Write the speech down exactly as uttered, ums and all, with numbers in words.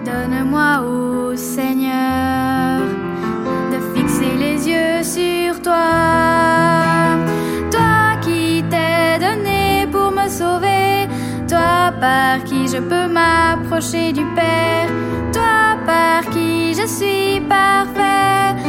Donne-moi, ô Seigneur, de fixer les yeux sur toi. Toi qui t'es donné pour me sauver, toi par qui je peux m'approcher du Père, toi par qui je suis parfait.